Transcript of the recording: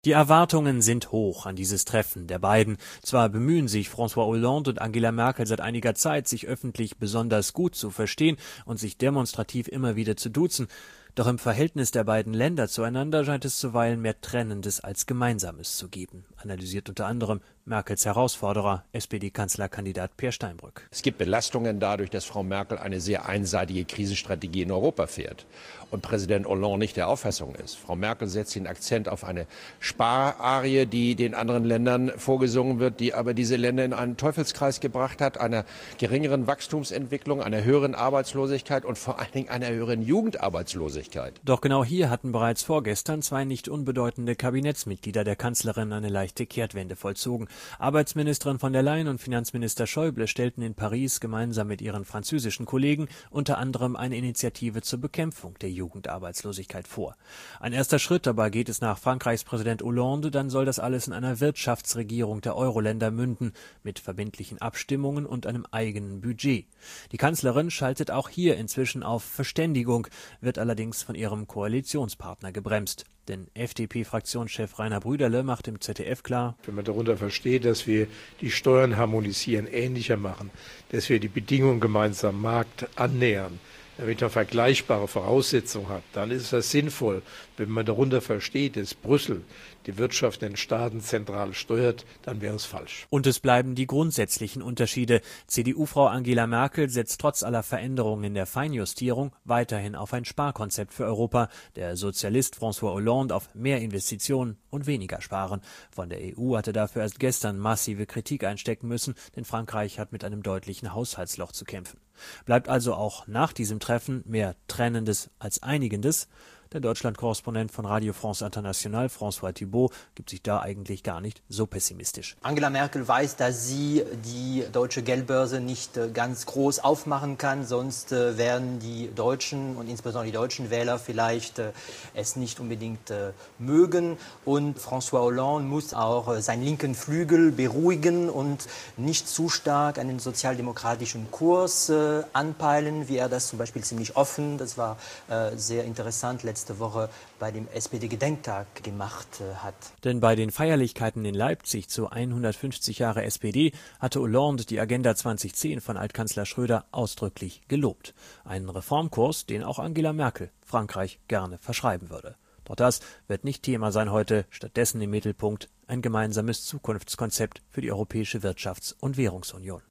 Die Erwartungen sind hoch an dieses Treffen der beiden. Zwar bemühen sich François Hollande und Angela Merkel seit einiger Zeit, sich öffentlich besonders gut zu verstehen und sich demonstrativ immer wieder zu duzen, doch im Verhältnis der beiden Länder zueinander scheint es zuweilen mehr Trennendes als Gemeinsames zu geben, analysiert unter anderem Merkels Herausforderer, SPD-Kanzlerkandidat Peer Steinbrück. Es gibt Belastungen dadurch, dass Frau Merkel eine sehr einseitige Krisenstrategie in Europa fährt und Präsident Hollande nicht der Auffassung ist. Frau Merkel setzt den Akzent auf eine Spararie, die den anderen Ländern vorgesungen wird, die aber diese Länder in einen Teufelskreis gebracht hat, einer geringeren Wachstumsentwicklung, einer höheren Arbeitslosigkeit und vor allen Dingen einer höheren Jugendarbeitslosigkeit. Doch genau hier hatten bereits vorgestern zwei nicht unbedeutende Kabinettsmitglieder der Kanzlerin eine leichte Kehrtwende vollzogen. Arbeitsministerin von der Leyen und Finanzminister Schäuble stellten in Paris gemeinsam mit ihren französischen Kollegen unter anderem eine Initiative zur Bekämpfung der Jugendarbeitslosigkeit vor. Ein erster Schritt dabei geht es nach Frankreichs Präsident Hollande, dann soll das alles in einer Wirtschaftsregierung der Euro-Länder münden, mit verbindlichen Abstimmungen und einem eigenen Budget. Die Kanzlerin schaltet auch hier inzwischen auf Verständigung, wird allerdings von ihrem Koalitionspartner gebremst. Denn FDP-Fraktionschef Rainer Brüderle macht im ZDF klar: Wenn man darunter versteht, dass wir die Steuern harmonisieren, ähnlicher machen, dass wir die Bedingungen gemeinsam am Markt annähern, damit man vergleichbare Voraussetzungen hat, dann ist das sinnvoll. Wenn man darunter versteht, dass Brüssel die Wirtschaft den Staaten zentral steuert, dann wäre es falsch. Und es bleiben die grundsätzlichen Unterschiede. CDU-Frau Angela Merkel setzt trotz aller Veränderungen in der Feinjustierung weiterhin auf ein Sparkonzept für Europa. Der Sozialist François Hollande auf mehr Investitionen und weniger Sparen. Von der EU hatte dafür erst gestern massive Kritik einstecken müssen, denn Frankreich hat mit einem deutlichen Haushaltsloch zu kämpfen. Bleibt also auch nach diesem Treffen mehr Trennendes als Einigendes. Der Deutschland-Korrespondent von Radio France International, François Thibault, gibt sich da eigentlich gar nicht so pessimistisch. Angela Merkel weiß, dass sie die deutsche Geldbörse nicht ganz groß aufmachen kann, sonst werden die Deutschen und insbesondere die deutschen Wähler vielleicht es nicht unbedingt mögen. Und François Hollande muss auch seinen linken Flügel beruhigen und nicht zu stark einen sozialdemokratischen Kurs anpeilen, wie er das zum Beispiel ziemlich offen, das war sehr interessant, letzte Woche bei dem SPD-Gedenktag gemacht hat. Denn bei den Feierlichkeiten in Leipzig zu 150 Jahre SPD hatte Hollande die Agenda 2010 von Altkanzler Schröder ausdrücklich gelobt. Einen Reformkurs, den auch Angela Merkel Frankreich gerne verschreiben würde. Doch das wird nicht Thema sein heute, stattdessen im Mittelpunkt ein gemeinsames Zukunftskonzept für die Europäische Wirtschafts- und Währungsunion.